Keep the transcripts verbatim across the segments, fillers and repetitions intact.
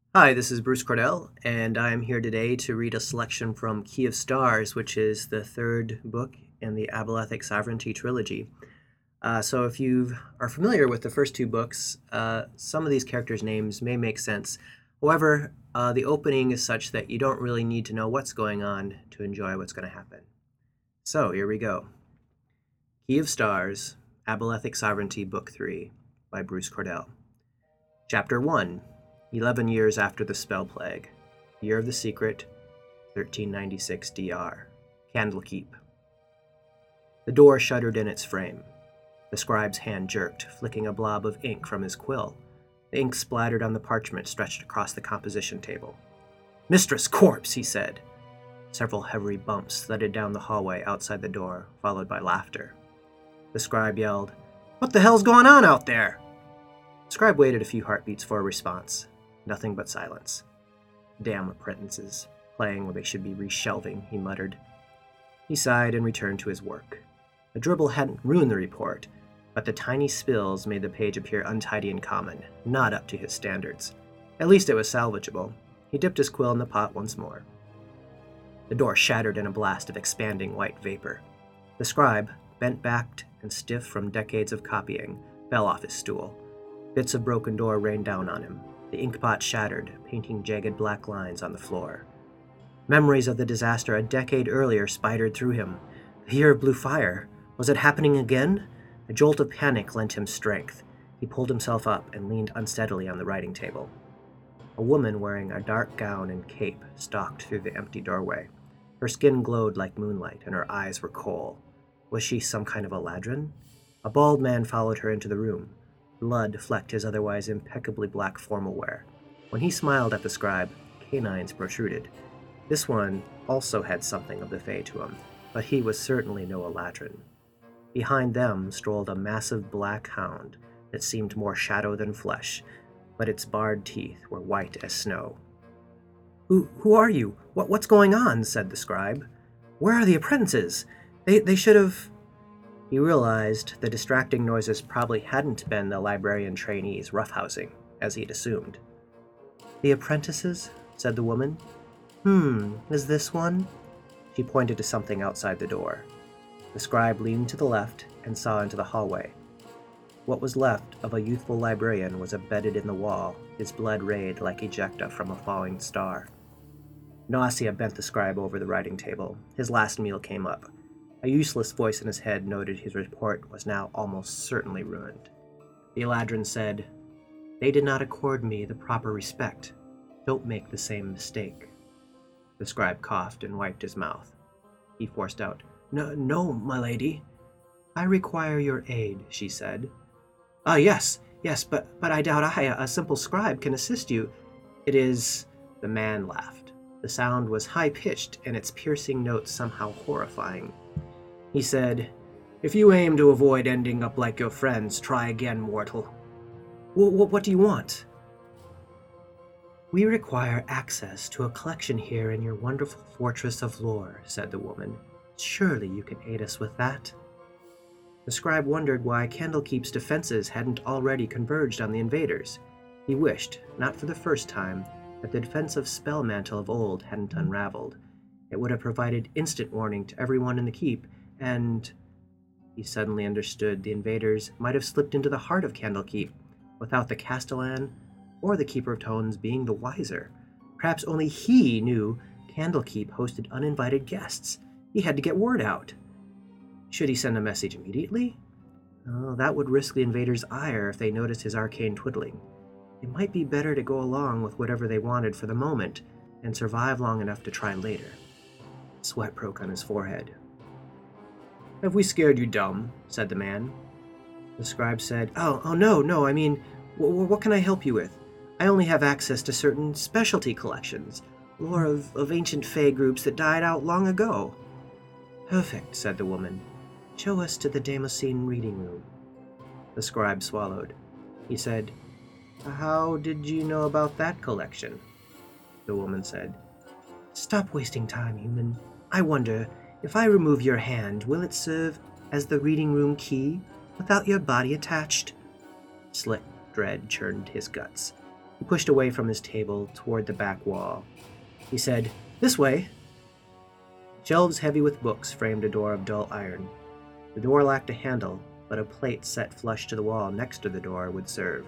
Hi, this is Bruce Cordell, and I am here today to read a selection from Key of Stars, which is the third book in the Abelethic Sovereignty trilogy. Uh, so, if you are familiar with the first two books, uh, some of these characters' names may make sense. However, uh, the opening is such that you don't really need to know what's going on to enjoy what's going to happen. So, here we go. Key of Stars, Abelethic Sovereignty, Book three, by Bruce Cordell. Chapter one. Eleven years after the Spell Plague. Year of the Secret, thirteen ninety-six D R. Candlekeep. The door shuddered in its frame. The scribe's hand jerked, flicking a blob of ink from his quill. The ink splattered on the parchment stretched across the composition table. "Mistress Corpse," he said. Several heavy bumps thudded down the hallway outside the door, followed by laughter. The scribe yelled, "What the hell's going on out there?" The scribe waited a few heartbeats for a response. Nothing but silence. "Damn apprentices, playing where they should be reshelving," he muttered. He sighed and returned to his work. The dribble hadn't ruined the report, but the tiny spills made the page appear untidy and common, not up to his standards. At least it was salvageable. He dipped his quill in the pot once more. The door shattered in a blast of expanding white vapor. The scribe, bent-backed and stiff from decades of copying, fell off his stool. Bits of broken door rained down on him. The inkpot shattered, painting jagged black lines on the floor. Memories of the disaster a decade earlier spidered through him. The year of blue fire. Was it happening again? A jolt of panic lent him strength. He pulled himself up and leaned unsteadily on the writing table. A woman wearing a dark gown and cape stalked through the empty doorway. Her skin glowed like moonlight, and her eyes were coal. Was she some kind of Eladrin? A bald man followed her into the room. Blood flecked his otherwise impeccably black formal wear. When he smiled at the scribe, canines protruded. This one also had something of the Fae to him, but he was certainly no Eladrin. Behind them strolled a massive black hound that seemed more shadow than flesh, but its barred teeth were white as snow. Who, who are you? What, what's going on?" said the scribe. "Where are the apprentices? They, they should have..." He realized the distracting noises probably hadn't been the librarian trainees roughhousing, as he'd assumed. "The apprentices?" said the woman. "Hmm, is this one?" She pointed to something outside the door. The scribe leaned to the left and saw into the hallway. What was left of a youthful librarian was embedded in the wall, his blood rayed like ejecta from a falling star. Nausea bent the scribe over the writing table. His last meal came up. A useless voice in his head noted his report was now almost certainly ruined. The Eladrin said, "They did not accord me the proper respect. Don't make the same mistake." The scribe coughed and wiped his mouth. He forced out, No, no, my lady." "I require your aid," she said. "Ah, yes, yes, but, but I doubt I, a simple scribe, can assist you. It is..." The man laughed. The sound was high-pitched, and its piercing notes somehow horrifying. He said, "If you aim to avoid ending up like your friends, try again, mortal." W- w- what do you want?" "We require access to a collection here in your wonderful fortress of lore," said the woman. "Surely you can aid us with that." The scribe wondered why Candlekeep's defenses hadn't already converged on the invaders. He wished, not for the first time, that the defensive spell mantle of old hadn't unraveled. It would have provided instant warning to everyone in the keep, and... He suddenly understood the invaders might have slipped into the heart of Candlekeep, without the Castellan or the Keeper of Tones being the wiser. Perhaps only he knew Candlekeep hosted uninvited guests. He had to get word out. Should he send a message immediately? Oh, that would risk the invaders' ire if they noticed his arcane twiddling. It might be better to go along with whatever they wanted for the moment and survive long enough to try later. Sweat broke on his forehead. "Have we scared you dumb?" said the man. The scribe said, Oh, oh no, no, I mean, w- what can I help you with? I only have access to certain specialty collections, lore of, of ancient Fae groups that died out long ago." "Perfect," said the woman. "Show us to the Damascene reading room." The scribe swallowed. He said, "How did you know about that collection?" The woman said, "Stop wasting time, human. I wonder, if I remove your hand, will it serve as the reading room key, without your body attached?" Slick dread churned his guts. He pushed away from his table toward the back wall. He said, "This way." Shelves heavy with books framed a door of dull iron. The door lacked a handle, but a plate set flush to the wall next to the door would serve.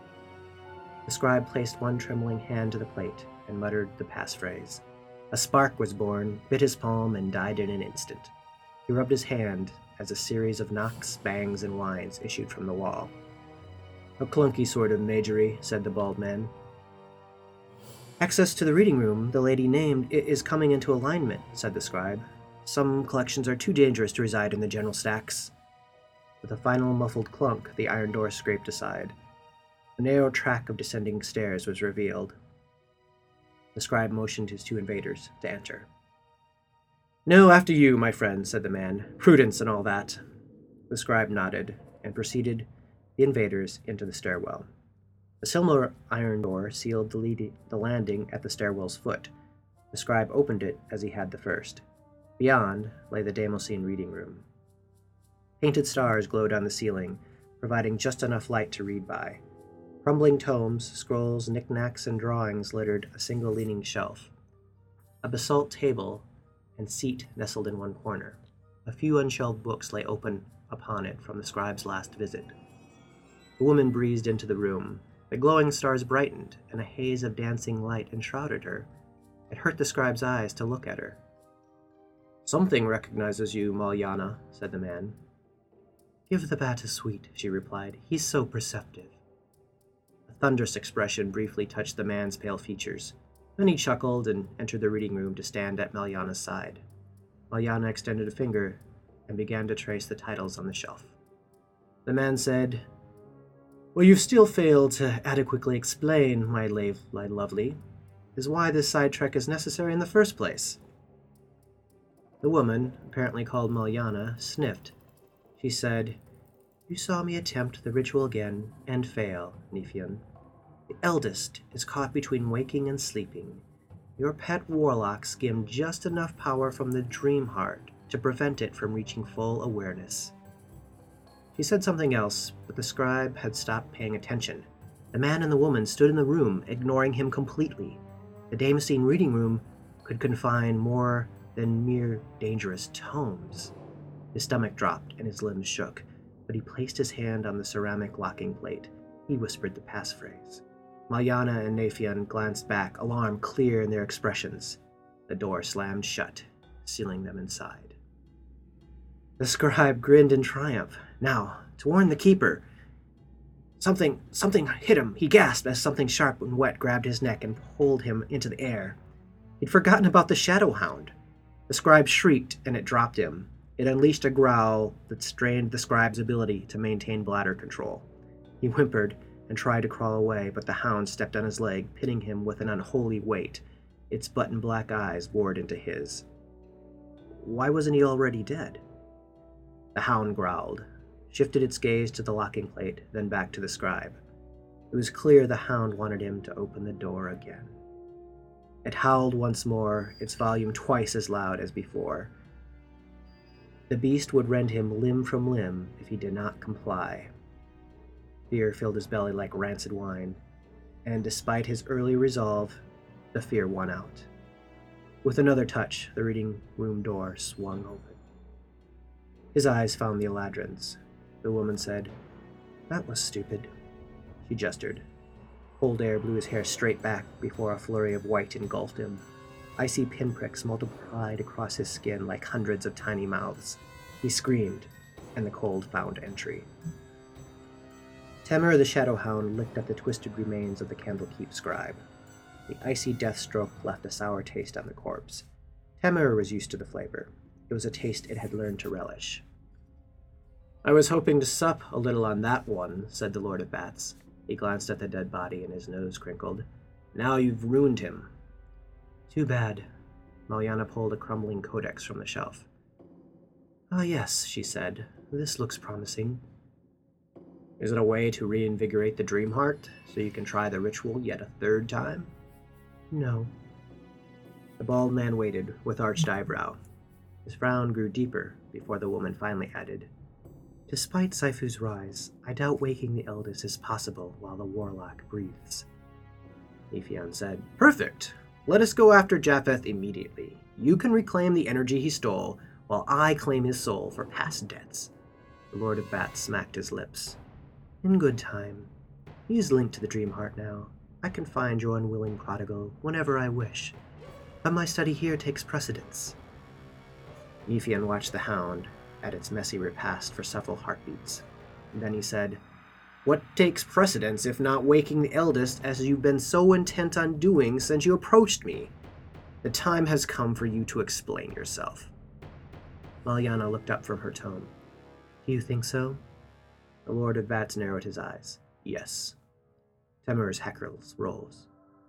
The scribe placed one trembling hand to the plate and muttered the passphrase. A spark was born, bit his palm, and died in an instant. He rubbed his hand as a series of knocks, bangs, and whines issued from the wall. "A clunky sort of majory," said the bald man. "Access to the reading room the lady named is coming into alignment," said the scribe. "Some collections are too dangerous to reside in the general stacks." With a final muffled clunk, the iron door scraped aside. A narrow track of descending stairs was revealed. The scribe motioned his two invaders to enter. "No, after you, my friend," said the man. "Prudence and all that." The scribe nodded and preceded the invaders into the stairwell. A similar iron door sealed the, lead- the landing at the stairwell's foot. The scribe opened it as he had the first. Beyond lay the Damascene reading room. Painted stars glowed on the ceiling, providing just enough light to read by. Crumbling tomes, scrolls, knickknacks, and drawings littered a single leaning shelf. A basalt table and seat nestled in one corner. A few unshelved books lay open upon it from the scribe's last visit. The woman breezed into the room. The glowing stars brightened, and a haze of dancing light enshrouded her. It hurt the scribe's eyes to look at her. "Something recognizes you, Malyana," said the man. "Give the bat a sweet," she replied. "He's so perceptive." A thunderous expression briefly touched the man's pale features. Then he chuckled and entered the reading room to stand at Malyana's side. Malyana extended a finger and began to trace the titles on the shelf. The man said, "What you've still failed to adequately explain, my, la- my lovely, is why this side trek is necessary in the first place." The woman, apparently called Malyana, sniffed. She said, "You saw me attempt the ritual again and fail, Nephian. The eldest is caught between waking and sleeping. Your pet warlock skimmed just enough power from the dream heart to prevent it from reaching full awareness." She said something else, but the scribe had stopped paying attention. The man and the woman stood in the room, ignoring him completely. The Damascene reading room could confine more than mere dangerous tomes. His stomach dropped and his limbs shook, but he placed his hand on the ceramic locking plate. He whispered the passphrase. Malyana and Nephian glanced back, alarm clear in their expressions. The door slammed shut, sealing them inside. The scribe grinned in triumph. Now, to warn the keeper. Something, something hit him. He gasped as something sharp and wet grabbed his neck and pulled him into the air. He'd forgotten about the shadow hound. The scribe shrieked, and it dropped him. It unleashed a growl that strained the scribe's ability to maintain bladder control. He whimpered and tried to crawl away, but the hound stepped on his leg, pinning him with an unholy weight. Its button-black eyes bored into his. Why wasn't he already dead? The hound growled, shifted its gaze to the locking plate, then back to the scribe. It was clear the hound wanted him to open the door again. It howled once more, its volume twice as loud as before. The beast would rend him limb from limb if he did not comply. Fear filled his belly like rancid wine, and despite his early resolve, the fear won out. With another touch, the reading room door swung open. His eyes found the Eladrin's. The woman said, "That was stupid." She gestured. Cold air blew his hair straight back before a flurry of white engulfed him. Icy pinpricks multiplied across his skin like hundreds of tiny mouths. He screamed, and the cold found entry. Temer the Shadowhound licked at the twisted remains of the Candlekeep scribe. The icy death stroke left a sour taste on the corpse. Temer was used to the flavor. It was a taste it had learned to relish. "I was hoping to sup a little on that one," said the Lord of Bats. He glanced at the dead body and his nose crinkled. "Now you've ruined him." "Too bad." Malyana pulled a crumbling codex from the shelf. "Ah, yes," she said. "This looks promising." "Is it a way to reinvigorate the dream heart, so you can try the ritual yet a third time?" "No." The bald man waited, with arched eyebrow. His frown grew deeper before the woman finally added, "Despite Saifu's rise, I doubt waking the eldest is possible while the warlock breathes." Nephion said. Perfect. Let us go after Japheth immediately. You can reclaim the energy he stole, while I claim his soul for past debts. The Lord of Bats smacked his lips. In good time. He is linked to the Dream Heart now. I can find your unwilling prodigal whenever I wish. But my study here takes precedence. Nephion watched the hound at its messy repast for several heartbeats. And then he said, What takes precedence if not waking the eldest as you've been so intent on doing since you approached me? The time has come for you to explain yourself. Maliana looked up from her tome. Do you think so? The Lord of Bats narrowed his eyes. Yes. Temur's hackles rose.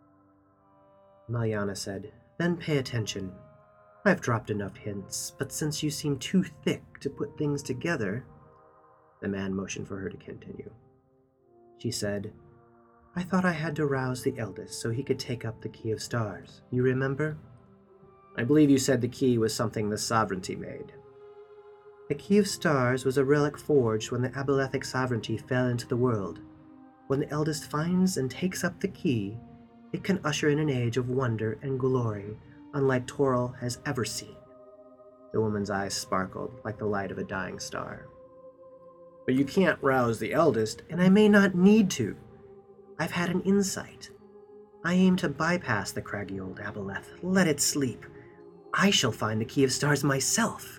Maliana said, Then pay attention. I've dropped enough hints, but since you seem too thick to put things together... The man motioned for her to continue. She said, I thought I had to rouse the eldest so he could take up the Key of Stars. You remember? I believe you said the key was something the Sovereignty made. The Key of Stars was a relic forged when the Abelethic Sovereignty fell into the world. When the eldest finds and takes up the key, it can usher in an age of wonder and glory unlike Toril has ever seen. The woman's eyes sparkled like the light of a dying star. But you can't rouse the eldest, and I may not need to. I've had an insight. I aim to bypass the craggy old Aboleth. Let it sleep. I shall find the Key of Stars myself.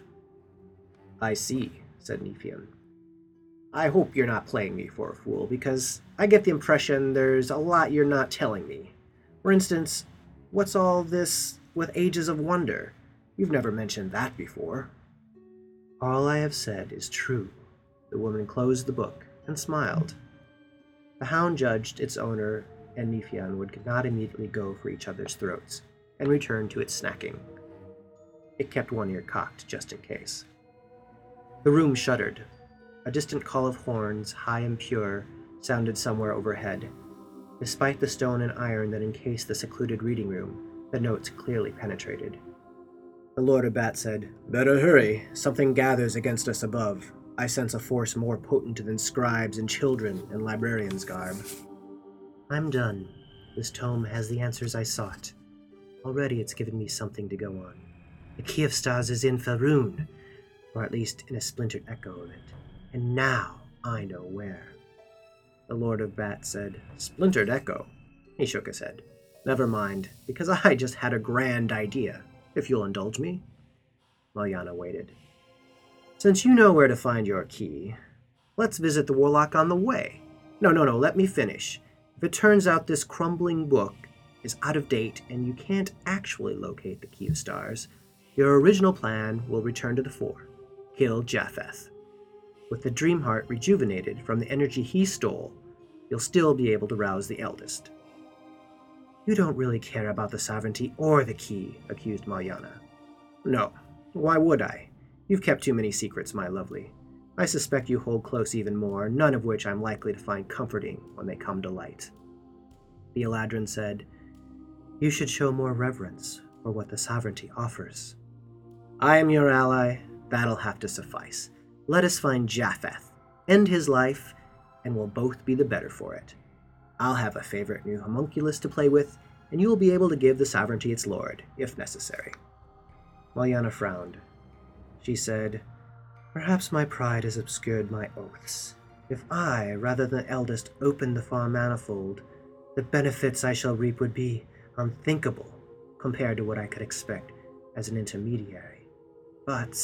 I see, said Nephion. I hope you're not playing me for a fool, because I get the impression there's a lot you're not telling me. For instance, what's all this with Ages of Wonder? You've never mentioned that before. All I have said is true. The woman closed the book and smiled. The hound judged its owner and Nephion would not immediately go for each other's throats, and returned to its snacking. It kept one ear cocked just in case. The room shuddered. A distant call of horns, high and pure, sounded somewhere overhead. Despite the stone and iron that encased the secluded reading room, the notes clearly penetrated. The Lord of Bat said, Better hurry. Something gathers against us above. I sense a force more potent than scribes and children in librarians' garb. I'm done. This tome has the answers I sought. Already it's given me something to go on. The Key of Stars is in Faerun, or at least in a splintered echo of it. And now I know where. The Lord of Bat said, Splintered echo? He shook his head. Never mind, because I just had a grand idea, if you'll indulge me. Maliana waited. Since you know where to find your key, let's visit the Warlock on the way. No, no, no, let me finish. If it turns out this crumbling book is out of date and you can't actually locate the Key of Stars, your original plan will return to the fore. Kill Japheth. With the Dream Heart rejuvenated from the energy he stole, you'll still be able to rouse the eldest. You don't really care about the Sovereignty or the key, accused Maliana. No, why would I? You've kept too many secrets, my lovely. I suspect you hold close even more, none of which I'm likely to find comforting when they come to light. The Eladrin said, You should show more reverence for what the Sovereignty offers. I am your ally. That'll have to suffice. Let us find Japheth, end his life, and we'll both be the better for it. I'll have a favorite new homunculus to play with, and you will be able to give the Sovereignty its lord, if necessary. Maliana frowned. She said, Perhaps my pride has obscured my oaths. If I, rather than the eldest, opened the far manifold, the benefits I shall reap would be unthinkable compared to what I could expect as an intermediary. But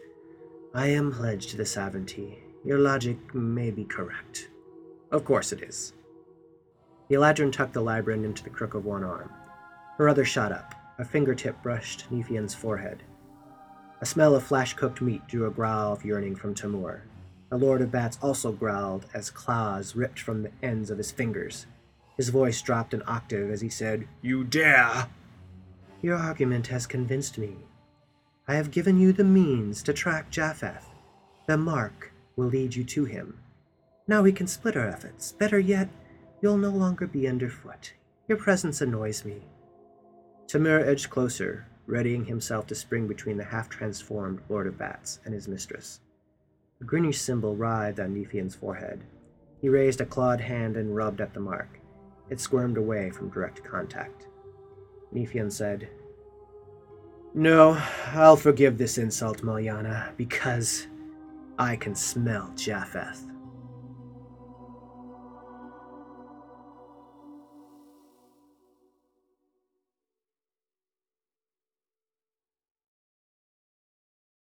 I am pledged to the Sovereignty. Your logic may be correct. Of course it is. The Eladrin tucked the Libran into the crook of one arm. Her other shot up. A fingertip brushed Nephion's forehead. A smell of flash-cooked meat drew a growl of yearning from Temur. The Lord of Bats also growled as claws ripped from the ends of his fingers. His voice dropped an octave as he said, You dare! Your argument has convinced me. I have given you the means to track Japheth. The mark will lead you to him. Now we can split our efforts. Better yet, you'll no longer be underfoot. Your presence annoys me. Temur edged closer, readying himself to spring between the half-transformed Lord of Bats and his mistress. A greenish symbol writhed on Nephion's forehead. He raised a clawed hand and rubbed at the mark. It squirmed away from direct contact. Nephian said, "No, I'll forgive this insult, Malyana, because I can smell Japheth."